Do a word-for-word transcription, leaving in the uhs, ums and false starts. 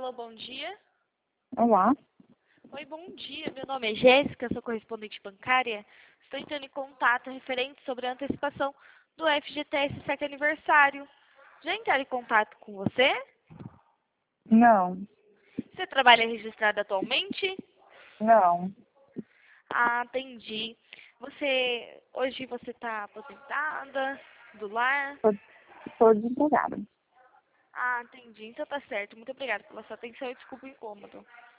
Alô, bom dia. Olá. Oi, bom dia. Meu nome é Jéssica, sou correspondente bancária. Estou entrando em contato referente sobre a antecipação do F G T S sete aniversário. Já entraram em contato com você? Não, Você trabalha registrado atualmente? não. Ah, entendi. Você, hoje você está aposentada, do lar? Tô, tô desempregada. Ah, entendi. Então tá certo. Muito obrigada pela sua atenção e desculpa o incômodo.